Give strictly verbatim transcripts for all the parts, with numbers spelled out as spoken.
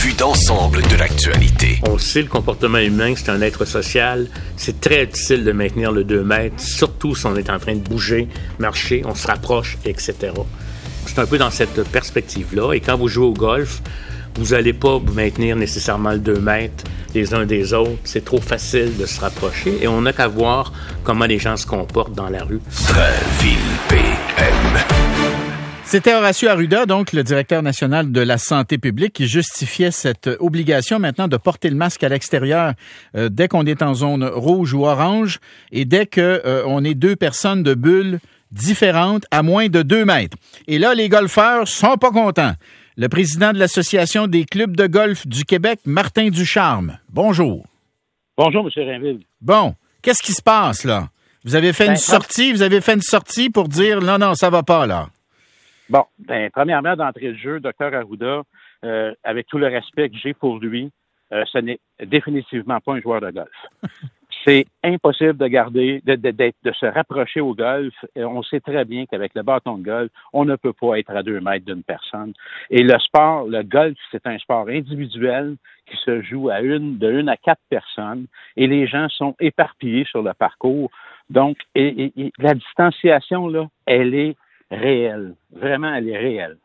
vue d'ensemble de l'actualité. On sait le comportement humain, c'est un être social. C'est très difficile de maintenir le deux mètres, surtout si on est en train de bouger, marcher, on se rapproche, et cetera. C'est un peu dans cette perspective-là. Et quand vous jouez au golf, vous n'allez pas vous maintenir nécessairement le deux mètres les uns des autres. C'est trop facile de se rapprocher. Et on n'a qu'à voir comment les gens se comportent dans la rue. Drainville P M. C'était Horacio Arruda, donc le directeur national de la santé publique, qui justifiait cette obligation maintenant de porter le masque à l'extérieur euh, dès qu'on est en zone rouge ou orange et dès que euh, on est deux personnes de bulles différentes à moins de deux mètres. Et là, les golfeurs sont pas contents. Le président de l'Association des clubs de golf du Québec, Martin Ducharme. Bonjour. Bonjour, M. Rainville. Bon, qu'est-ce qui se passe, là? Vous avez fait Ben, une sortie, vous avez fait une sortie pour dire non, non, ça va pas, là. Bon, ben, premièrement, d'entrée de jeu, Dr Arruda, euh, avec tout le respect que j'ai pour lui, euh, ce n'est définitivement pas un joueur de golf. C'est impossible de garder, de, de, de, de se rapprocher au golf. Et on sait très bien qu'avec le bâton de golf, on ne peut pas être à deux mètres d'une personne. Et le sport, le golf, c'est un sport individuel qui se joue à une, de une à quatre personnes. Et les gens sont éparpillés sur le parcours. Donc, et, et, et la distanciation, là, elle est réelle. Vraiment, elle est réelle.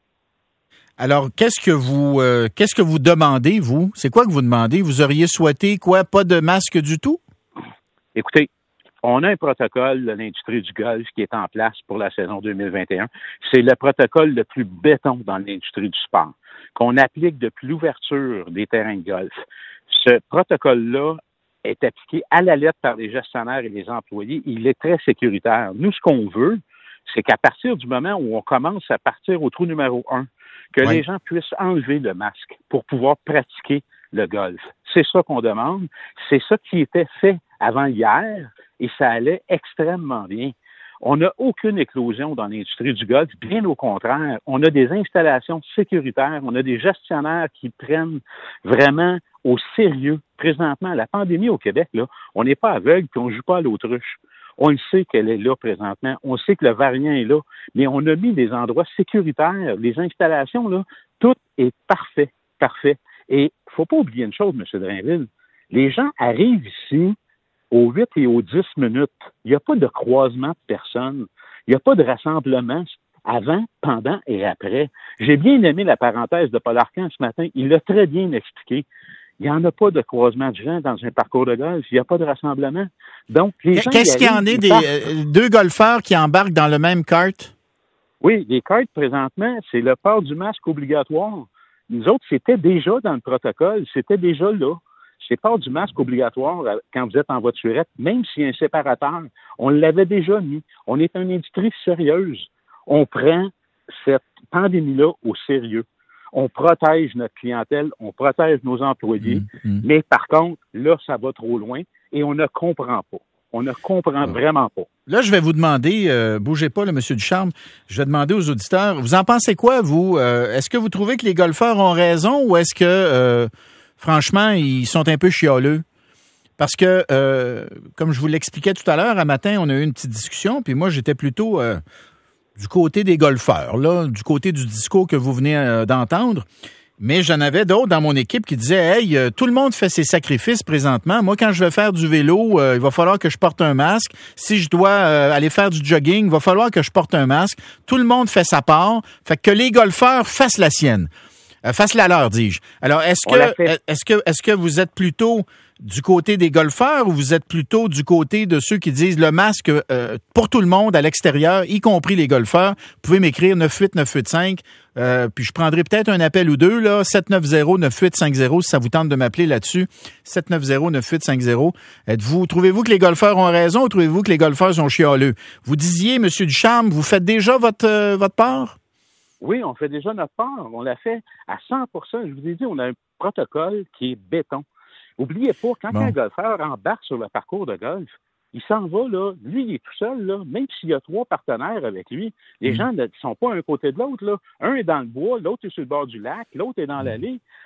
Alors, qu'est-ce que vous euh, qu'est-ce que vous demandez, vous? C'est quoi que vous demandez? Vous auriez souhaité quoi? Pas de masque du tout? Écoutez, on a un protocole de l'industrie du golf qui est en place pour la saison deux mille vingt et un. C'est le protocole le plus béton dans l'industrie du sport, qu'on applique depuis l'ouverture des terrains de golf. Ce protocole-là est appliqué à la lettre par les gestionnaires et les employés. Il est très sécuritaire. Nous, ce qu'on veut, c'est qu'à partir du moment où on commence à partir au trou numéro un, que oui. les gens puissent enlever le masque pour pouvoir pratiquer le golf. C'est ça qu'on demande. C'est ça qui était fait avant hier et ça allait extrêmement bien. On n'a aucune éclosion dans l'industrie du golf, bien au contraire. On a des installations sécuritaires, on a des gestionnaires qui prennent vraiment au sérieux. Présentement, la pandémie au Québec, là, on n'est pas aveugle puis on ne joue pas à l'autruche. On le sait qu'elle est là présentement. On sait que le variant est là. Mais on a mis des endroits sécuritaires, les installations, là, tout est parfait, parfait. Et il ne faut pas oublier une chose, M. Drainville. Les gens arrivent ici aux huit et aux dix minutes. Il n'y a pas de croisement de personnes. Il n'y a pas de rassemblement avant, pendant et après. J'ai bien aimé la parenthèse de Paul Arcand ce matin. Il l'a très bien expliqué. Il n'y en a pas de croisement de gens dans un parcours de golf. Il n'y a pas de rassemblement. Donc, les gens Qu'est-ce qu'il y en est des euh, deux golfeurs qui embarquent dans le même kart? Oui, les karts, présentement, c'est le port du masque obligatoire. Nous autres, c'était déjà dans le protocole. C'était déjà là. C'est port du masque obligatoire quand vous êtes en voiturette, même s'il y a un séparateur. On l'avait déjà mis. On est une industrie sérieuse. On prend cette pandémie-là au sérieux. On protège notre clientèle, on protège nos employés, mmh, mmh. mais par contre, là, ça va trop loin et on ne comprend pas. On ne comprend ah. vraiment pas. Là, je vais vous demander, euh, bougez pas, là, M. Ducharme, je vais demander aux auditeurs, vous en pensez quoi, vous? Euh, est-ce que vous trouvez que les golfeurs ont raison ou est-ce que, euh, franchement, ils sont un peu chialeux? Parce que, euh, comme je vous l'expliquais tout à l'heure, un matin, on a eu une petite discussion, puis moi, j'étais plutôt... Euh, du côté des golfeurs, là, du côté du discours que vous venez euh, d'entendre. Mais j'en avais d'autres dans mon équipe qui disaient « Hey, euh, tout le monde fait ses sacrifices présentement. Moi, quand je vais faire du vélo, euh, il va falloir que je porte un masque. Si je dois euh, aller faire du jogging, il va falloir que je porte un masque. Tout le monde fait sa part. Fait que les golfeurs fassent la sienne. Euh, fassent la leur, dis-je. Alors, est-ce que, est-ce que, est-ce que vous êtes plutôt du côté des golfeurs ou vous êtes plutôt du côté de ceux qui disent le masque euh, pour tout le monde à l'extérieur, y compris les golfeurs? Vous pouvez m'écrire neuf huit neuf huit cinq, euh, puis je prendrai peut-être un appel ou deux, là, sept neuf zéro neuf huit cinq zéro, si ça vous tente de m'appeler là-dessus, sept neuf zéro neuf huit cinq zéro. Êtes-vous, trouvez-vous que les golfeurs ont raison ou trouvez-vous que les golfeurs sont chialeux? Vous disiez, M. Ducharme, vous faites déjà votre, euh, votre part? Oui, on fait déjà notre part. On l'a fait à cent pour cent. Je vous ai dit, on a un protocole qui est béton. N'oubliez pas, quand bon. un golfeur embarque sur le parcours de golf, il s'en va, là, lui, il est tout seul, là, même s'il y a trois partenaires avec lui, les mmh. gens ne sont pas un côté de l'autre, là. Un est dans le bois, l'autre est sur le bord du lac, l'autre est dans mmh. l'allée.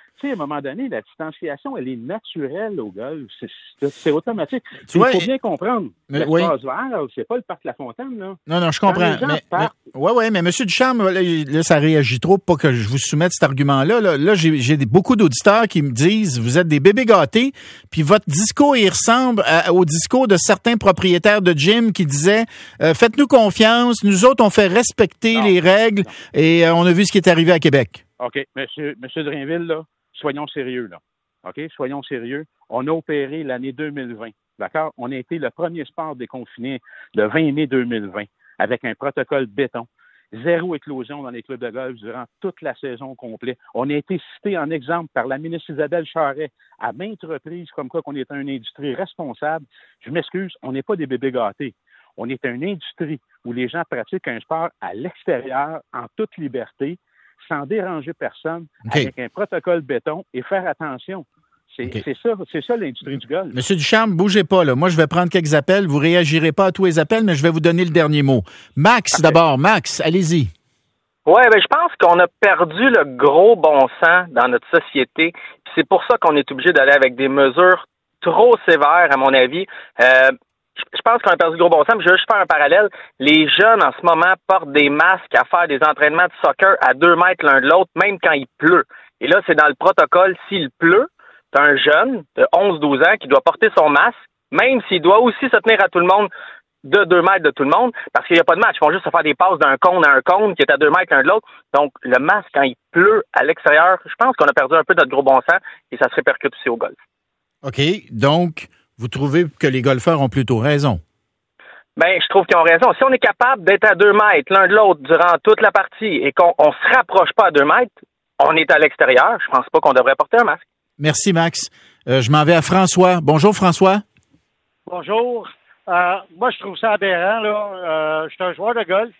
Tu sais, à un moment donné, la distanciation, elle est naturelle au golf. C'est, c'est, c'est automatique. Tu vois, il faut bien comprendre. Mais, l'espace oui. vert, c'est pas le parc La Fontaine, là. Non, non, je comprends. Mais, mais, ouais, ouais, mais M. Ducharme, là, là, ça réagit trop pour que je vous soumette cet argument-là. Là, là j'ai, j'ai beaucoup d'auditeurs qui me disent, vous êtes des bébés gâtés, puis votre discours, il ressemble à, au discours de certains propriétaires de gym qui disaient, euh, faites-nous confiance, nous autres, on fait respecter non, les règles, non. et euh, on a vu ce qui est arrivé à Québec. OK. Monsieur, Monsieur Drainville, là, soyons sérieux, là. OK? Soyons sérieux. On a opéré l'année deux mille vingt. D'accord? On a été le premier sport déconfiné le vingt mai deux mille vingt avec un protocole béton. Zéro éclosion dans les clubs de golf durant toute la saison complète. On a été cité en exemple par la ministre Isabelle Charret à maintes reprises comme quoi qu'on est une industrie responsable. Je m'excuse, on n'est pas des bébés gâtés. On est une industrie où les gens pratiquent un sport à l'extérieur, en toute liberté, sans déranger personne, okay. avec un protocole béton et faire attention. C'est, okay. c'est ça, c'est ça l'industrie du golf. Monsieur Ducharme, bougez pas, là. Moi, je vais prendre quelques appels. Vous réagirez pas à tous les appels, mais je vais vous donner le dernier mot. Max, okay. d'abord. Max, allez-y. Ouais, ben, je pense qu'on a perdu le gros bon sens dans notre société. Puis c'est pour ça qu'on est obligé d'aller avec des mesures trop sévères, à mon avis. Euh, Je pense qu'on a perdu le gros bon sens, mais je veux juste faire un parallèle. Les jeunes, en ce moment, portent des masques à faire des entraînements de soccer à deux mètres l'un de l'autre, même quand il pleut. Et là, c'est dans le protocole, s'il pleut, t'as un jeune de onze douze ans qui doit porter son masque, même s'il doit aussi se tenir à tout le monde de deux mètres de tout le monde, parce qu'il n'y a pas de match. Ils vont juste se faire des passes d'un cône à un cône qui est à deux mètres l'un de l'autre. Donc, le masque, quand il pleut à l'extérieur, je pense qu'on a perdu un peu notre gros bon sens et ça se répercute aussi au golf. OK. Donc, vous trouvez que les golfeurs ont plutôt raison? Ben, je trouve qu'ils ont raison. Si on est capable d'être à deux mètres l'un de l'autre durant toute la partie et qu'on ne se rapproche pas à deux mètres, on est à l'extérieur. Je pense pas qu'on devrait porter un masque. Merci, Max. Euh, je m'en vais à François. Bonjour, François. Bonjour. Euh, moi, je trouve ça aberrant, là. Euh, je suis un joueur de golf.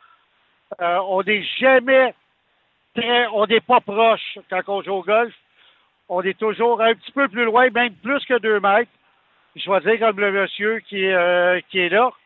Euh, on n'est jamais très... On n'est pas proche quand on joue au golf. On est toujours un petit peu plus loin, même plus que deux mètres. Je vais dire comme le monsieur qui, euh, qui est là.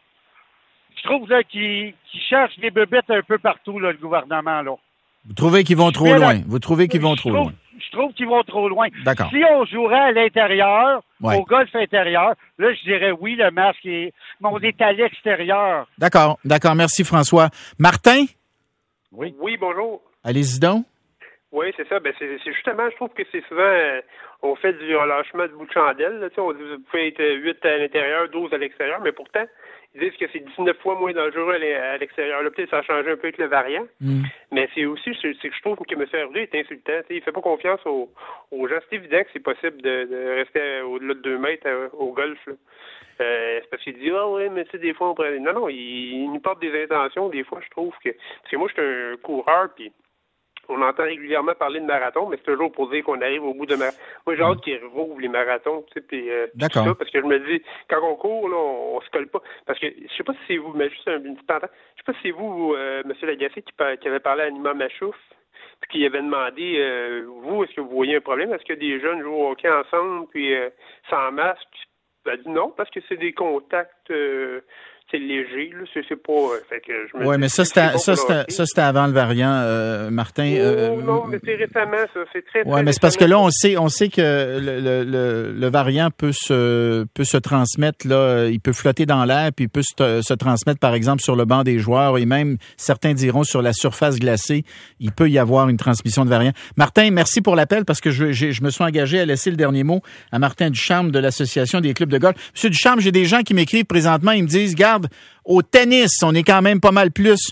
Je trouve là, qu'il, qu'il cherche des bébêtes un peu partout, là, le gouvernement. Là. Vous trouvez qu'ils vont trop loin? Là, Vous trouvez qu'ils vont trop trouve, loin? Je trouve qu'ils vont trop loin. D'accord. Si on jouerait à l'intérieur, ouais. au golf intérieur, là, je dirais oui, le masque est... Mais on est à l'extérieur. D'accord, d'accord. Merci, François. Martin? Oui. Oui, bonjour. Allez-y donc. Oui, c'est ça. Ben, c'est, c'est justement, je trouve que c'est souvent, euh, on fait du relâchement de bout de chandelle. Là, on dit que vous pouvez être huit à l'intérieur, douze à l'extérieur, mais pourtant, ils disent que c'est dix-neuf fois moins dangereux à l'extérieur. Là, peut-être ça a changé un peu avec le variant. Mm. Mais c'est aussi, c'est, c'est que je trouve que M. Hervé est insultant. T'sais, il fait pas confiance aux, aux gens. C'est évident que c'est possible de, de rester au-delà de deux mètres à, au golf. Là. Euh, c'est parce qu'il dit, ah oh, oui, mais tu sais, des fois, on pourrait... Non, non, il, il nous porte des intentions, des fois, je trouve que... Parce que moi, je suis un coureur, puis on entend régulièrement parler de marathon, mais c'est toujours pour dire qu'on arrive au bout de marathon. Moi, j'ai hâte qu'ils rouvrent les marathons, tu sais, puis euh, D'accord. tout ça, parce que je me dis, quand on court, là, on, on se colle pas. Parce que, je sais pas si c'est vous, mais juste un, une petite parenthèse, je sais pas si c'est vous, euh, M. Lagacé, qui, qui avait parlé à Nima Machouf, puis qui avait demandé, euh, vous, est-ce que vous voyez un problème? Est-ce que des jeunes jouent au hockey ensemble, puis euh, sans masque? Elle a dit non, parce que c'est des contacts... Euh, c'est léger, là, c'est, c'est pas... Euh, fait que je me ouais, dis, mais ça, c'était, c'est ça, c'était, ça, c'était avant le variant, euh, Martin. Oh, euh, non, mais c'est récemment, ça, c'est très, très ouais, mais c'est parce que là, on sait, on sait que le, le, le, le variant peut se, peut se transmettre, là, il peut flotter dans l'air, puis il peut se, se transmettre, par exemple, sur le banc des joueurs, et même, certains diront, sur la surface glacée, il peut y avoir une transmission de variant. Martin, merci pour l'appel, parce que je, je, je me suis engagé à laisser le dernier mot à Martin Ducharme de l'Association des clubs de golf. Monsieur Ducharme, j'ai des gens qui m'écrivent présentement, ils me disent, garde, au tennis, on est quand même pas mal plus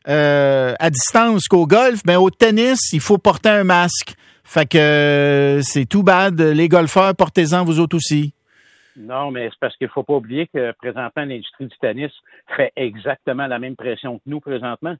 euh, à distance qu'au golf, mais au tennis, il faut porter un masque. Fait que euh, c'est tout bad. Les golfeurs, portez-en vous autres aussi. Non, mais c'est parce qu'il faut pas oublier que présentement, l'industrie du tennis fait exactement la même pression que nous présentement.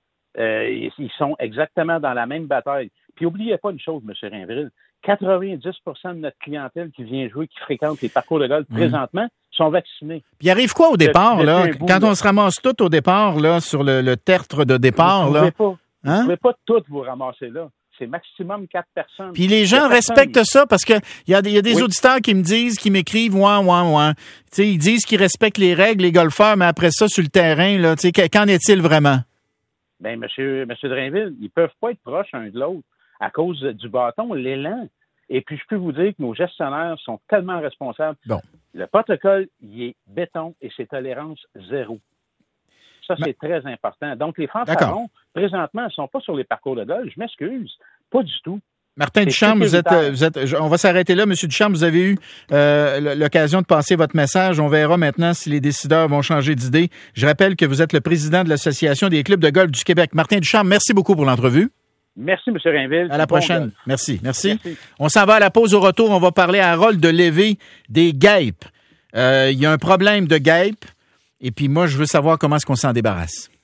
Euh, ils sont exactement dans la même bataille. Puis oubliez pas une chose, M. Rainville, quatre-vingt-dix pour cent de notre clientèle qui vient jouer, qui fréquente les parcours de golf mmh. présentement, sont vaccinés. Puis il arrive quoi au départ, là? Quand on se ramasse tout au départ, là, sur le, le tertre de départ, là? Vous ne hein? pouvez pas toutes vous ramasser là. C'est maximum quatre personnes. Puis les gens respectent ça parce que il y a des, y a des oui. auditeurs qui me disent, qui m'écrivent, ouais, ouais, ouais. Tu sais, ils disent qu'ils respectent les règles, les golfeurs, mais après ça, sur le terrain, là, tu sais, qu'en est-il vraiment? Ben, monsieur, monsieur Drainville, ils peuvent pas être proches un de l'autre. à cause du bâton, l'élan. Et puis, je peux vous dire que nos gestionnaires sont tellement responsables. Bon. Le protocole, il est béton et c'est tolérance zéro. Ça, c'est Mais... très important. Donc, les fanfarons, présentement, ne sont pas sur les parcours de golf. Je m'excuse. Pas du tout. Martin Ducharme, vous êtes, vous êtes, on va s'arrêter là. Monsieur Ducharme, vous avez eu euh, l'occasion de passer votre message. On verra maintenant si les décideurs vont changer d'idée. Je rappelle que vous êtes le président de l'Association des clubs de golf du Québec. Martin Ducharme, merci beaucoup pour l'entrevue. Merci, M. Rainville. À la prochaine. Bon merci, merci. Merci. On s'en va à la pause. Au retour, on va parler à Harold de Lévé des guêpes. Euh, il y a un problème de guêpes. Et puis moi, je veux savoir comment est-ce qu'on s'en débarrasse.